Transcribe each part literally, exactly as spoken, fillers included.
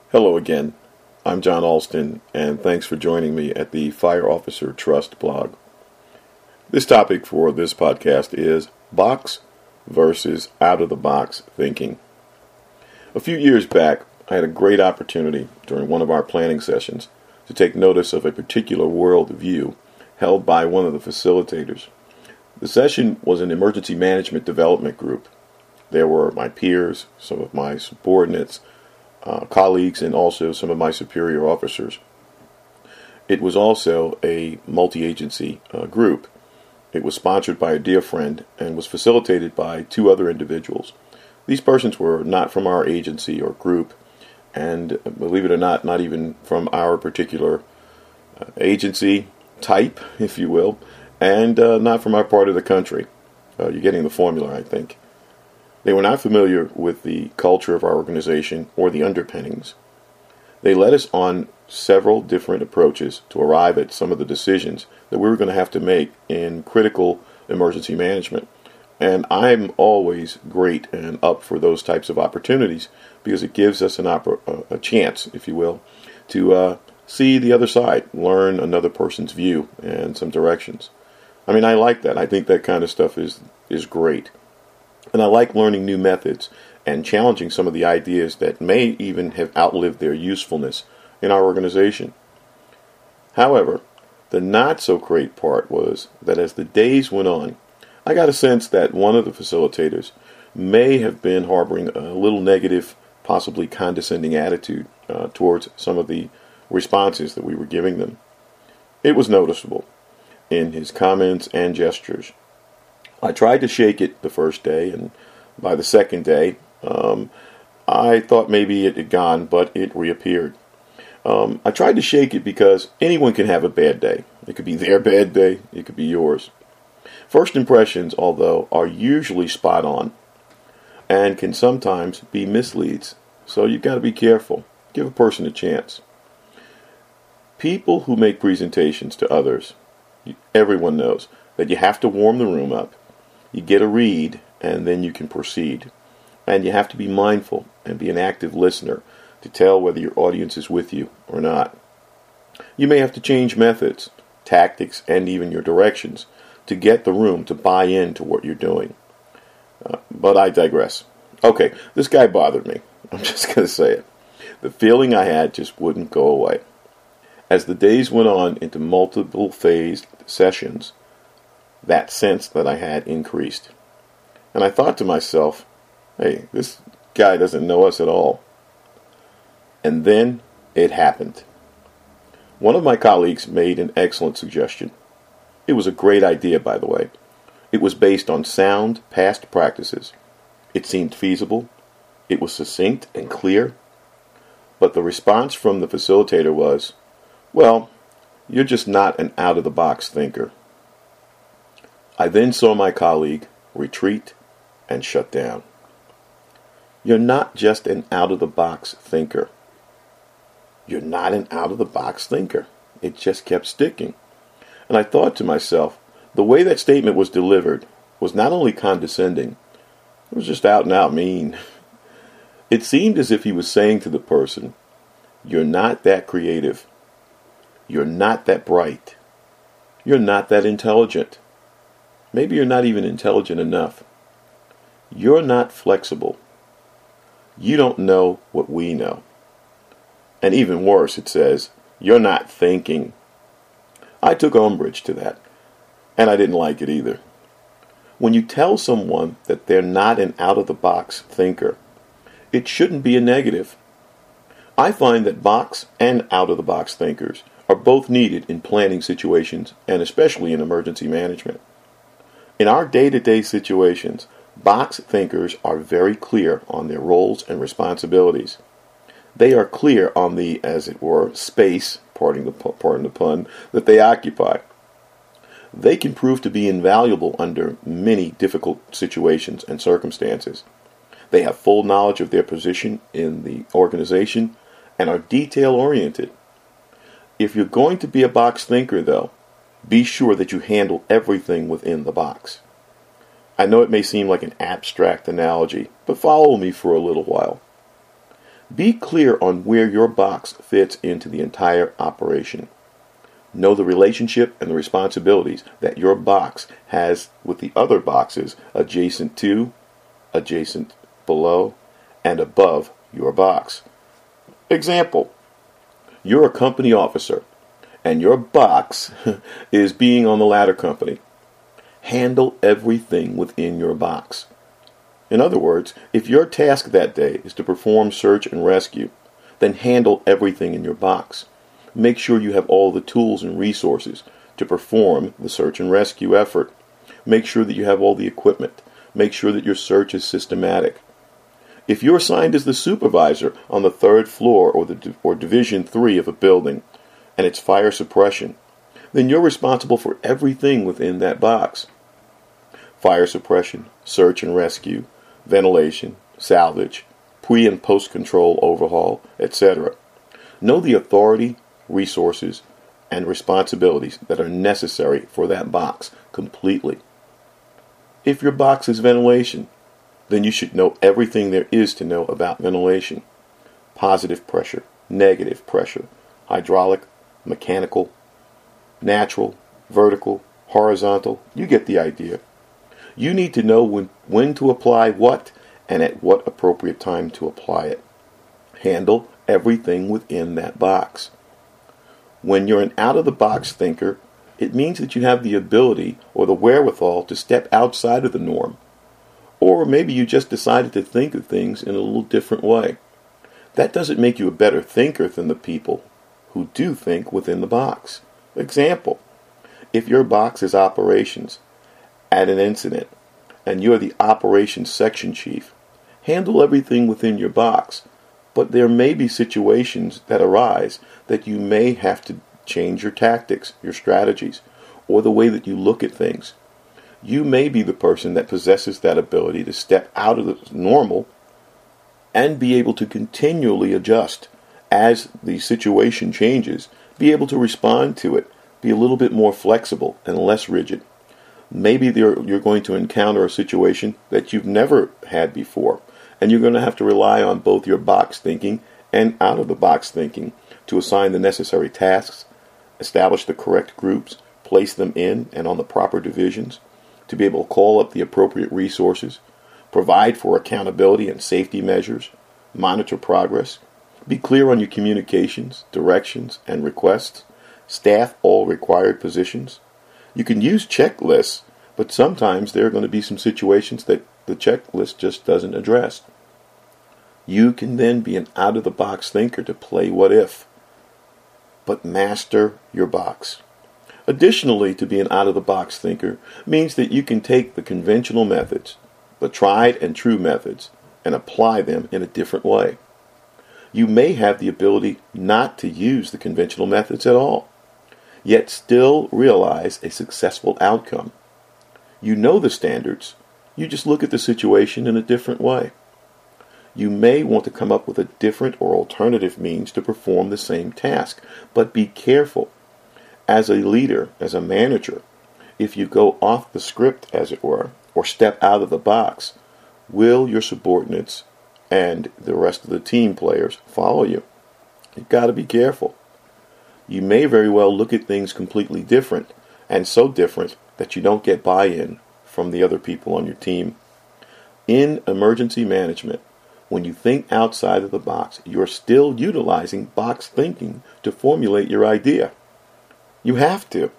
Hello again. I'm John Alston, and thanks for joining me at the Fire Officer Trust blog. This topic for this podcast is box versus out-of-the-box thinking. A few years back, I had a great opportunity during one of our planning sessions to take notice of a particular world view held by one of the facilitators. The session was an emergency management development group. There were my peers, some of my subordinates, Uh, colleagues, and also some of my superior officers. It was also a multi-agency uh, group. It was sponsored by a dear friend and was facilitated by two other individuals. These persons were not from our agency or group, and believe it or not, not even from our particular uh, agency type, if you will, and uh, not from our part of the country. Uh, you're getting the formula, I think. They were not familiar with the culture of our organization or the underpinnings. They led us on several different approaches to arrive at some of the decisions that we were going to have to make in critical emergency management. And I'm always great and up for those types of opportunities because it gives us an oppor- a chance, if you will, to uh, see the other side, learn another person's view and some directions. I mean, I like that. I think that kind of stuff is is great. And I like learning new methods and challenging some of the ideas that may even have outlived their usefulness in our organization. However, the not-so-great part was that as the days went on, I got a sense that one of the facilitators may have been harboring a little negative, possibly condescending attitude uh, towards some of the responses that we were giving them. It was noticeable in his comments and gestures. I tried to shake it the first day, and by the second day, um, I thought maybe it had gone, but it reappeared. Um, I tried to shake it because anyone can have a bad day. It could be their bad day. It could be yours. First impressions, although, are usually spot on and can sometimes be misleads, so you've got to be careful. Give a person a chance. People who make presentations to others, everyone knows that you have to warm the room up. You get a read, and then you can proceed. And you have to be mindful and be an active listener to tell whether your audience is with you or not. You may have to change methods, tactics, and even your directions to get the room to buy into what you're doing. Uh, but I digress. Okay, this guy bothered me. I'm just going to say it. The feeling I had just wouldn't go away. As the days went on into multiple phased sessions, that sense that I had increased. And I thought to myself, hey, this guy doesn't know us at all. And then it happened. One of my colleagues made an excellent suggestion. It was a great idea, by the way. It was based on sound past practices. It seemed feasible. It was succinct and clear. But the response from the facilitator was, well, you're just not an out-of-the-box thinker. I then saw my colleague retreat and shut down. You're not just an out-of-the-box thinker. You're not an out-of-the-box thinker. It just kept sticking. And I thought to myself, the way that statement was delivered was not only condescending, it was just out and out mean. It seemed as if he was saying to the person, you're not that creative. You're not that bright. You're not that intelligent. Maybe you're not even intelligent enough. You're not flexible. You don't know what we know. And even worse, it says, you're not thinking. I took umbrage to that, and I didn't like it either. When you tell someone that they're not an out-of-the-box thinker, it shouldn't be a negative. I find that box and out-of-the-box thinkers are both needed in planning situations, and especially in emergency management. In our day-to-day situations, box thinkers are very clear on their roles and responsibilities. They are clear on the, as it were, space, pardon the, pardon the pun, that they occupy. They can prove to be invaluable under many difficult situations and circumstances. They have full knowledge of their position in the organization and are detail-oriented. If you're going to be a box thinker, though, be sure that you handle everything within the box. I know it may seem like an abstract analogy, but follow me for a little while. Be clear on where your box fits into the entire operation. Know the relationship and the responsibilities that your box has with the other boxes adjacent to, adjacent below, and above your box. Example, you're a company officer, and your box is being on the ladder company. Handle everything within your box. In other words, if your task that day is to perform search and rescue, then handle everything in your box. Make sure you have all the tools and resources to perform the search and rescue effort. Make sure that you have all the equipment. Make sure that your search is systematic. If you're assigned as the supervisor on the third floor or the or division three of a building, and it's fire suppression, then you're responsible for everything within that box. Fire suppression, search and rescue, ventilation, salvage, pre and post control overhaul, et cetera. Know the authority, resources, and responsibilities that are necessary for that box completely. If your box is ventilation, then you should know everything there is to know about ventilation. Positive pressure, negative pressure, hydraulic, mechanical, natural, vertical, horizontal. You get the idea. You need to know when, when to apply what and at what appropriate time to apply it. Handle everything within that box. When you're an out-of-the-box thinker, it means that you have the ability or the wherewithal to step outside of the norm. Or maybe you just decided to think of things in a little different way. That doesn't make you a better thinker than the people who do think within the box. Example, if your box is operations at an incident and you're the operations section chief, handle everything within your box. But there may be situations that arise that you may have to change your tactics, your strategies, or the way that you look at things. You may be the person that possesses that ability to step out of the normal and be able to continually adjust as the situation changes, be able to respond to it, be a little bit more flexible and less rigid. Maybe there, you're going to encounter a situation that you've never had before, and you're going to have to rely on both your box thinking and out-of-the-box thinking to assign the necessary tasks, establish the correct groups, place them in and on the proper divisions, to be able to call up the appropriate resources, provide for accountability and safety measures, monitor progress, be clear on your communications, directions, and requests, staff all required positions. You can use checklists, but sometimes there are going to be some situations that the checklist just doesn't address. You can then be an out-of-the-box thinker to play what if, but master your box. Additionally, to be an out-of-the-box thinker means that you can take the conventional methods, the tried and true methods, and apply them in a different way. You may have the ability not to use the conventional methods at all, yet still realize a successful outcome. You know the standards, you just look at the situation in a different way. You may want to come up with a different or alternative means to perform the same task, but be careful. As a leader, as a manager, if you go off the script, as it were, or step out of the box, will your subordinates and the rest of the team players follow you? You've got to be careful. You may very well look at things completely different, and so different that you don't get buy-in from the other people on your team. In emergency management, when you think outside of the box, you're still utilizing box thinking to formulate your idea. You have to.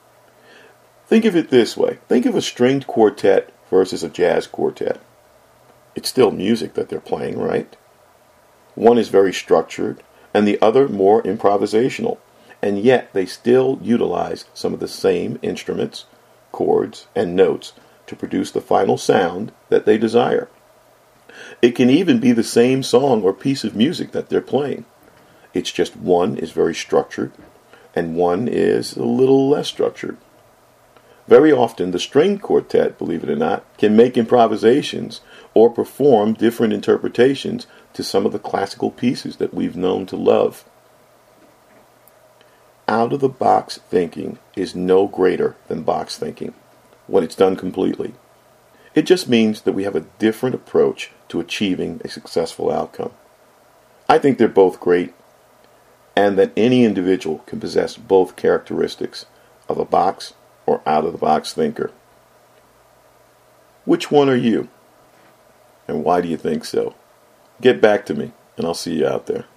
Think of it this way. Think of a stringed quartet versus a jazz quartet. It's still music that they're playing, right? One is very structured, and the other more improvisational, and yet they still utilize some of the same instruments, chords, and notes to produce the final sound that they desire. It can even be the same song or piece of music that they're playing. It's just one is very structured, and one is a little less structured. Very often, the stringed quartet, believe it or not, can make improvisations or perform different interpretations to some of the classical pieces that we've known to love. Out-of-the-box thinking is no greater than box thinking when it's done completely. It just means that we have a different approach to achieving a successful outcome. I think they're both great, and that any individual can possess both characteristics of a box or out-of-the-box thinker. Which one are you? And why do you think so? Get back to me, and I'll see you out there.